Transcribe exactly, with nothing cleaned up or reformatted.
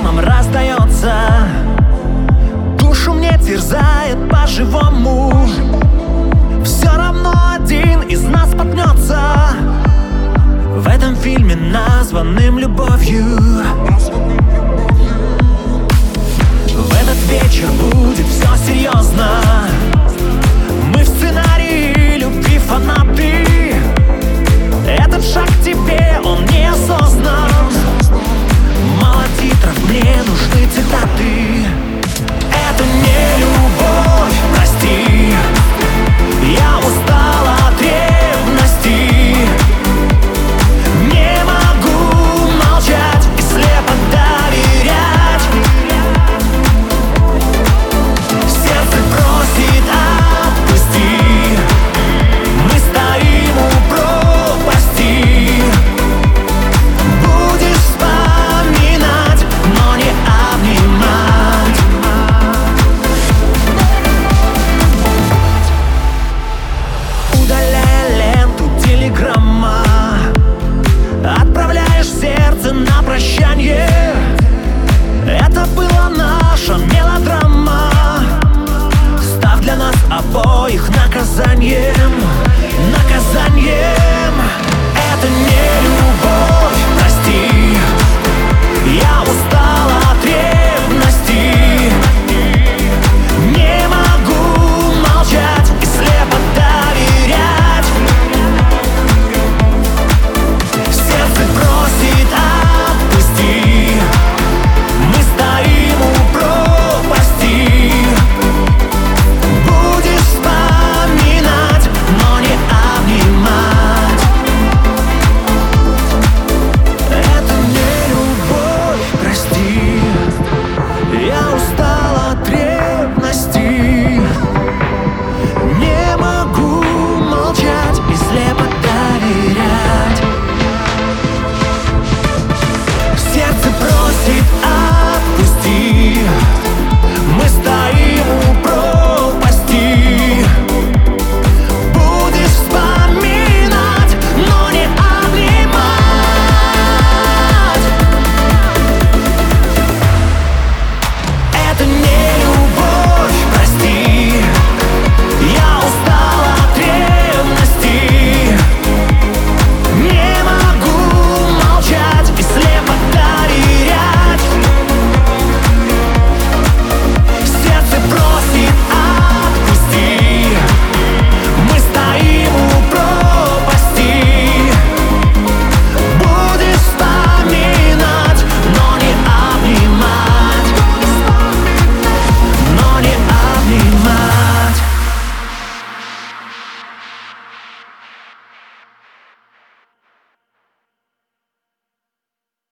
громом раздается, душу мне терзает по-живому. Все равно один из нас споткнется в этом фильме, названным любовью. В этот вечер будет все серьезно. Мы в сценарии любви фанаты. Этот шаг к тебе, он неосознан. Мало титров, мне нужны цитаты. Это не любовь, прости. Я устал от ревности. Не могу молчать и слепо доверять. Сердце просит отпусти. Мы стоим у пропасти. Будешь вспоминать, но не обнимать. Удаляя ленту телеграмма, отправляешь сердце на прощание. Это была наша мелодрама, став для нас обоих наказанием.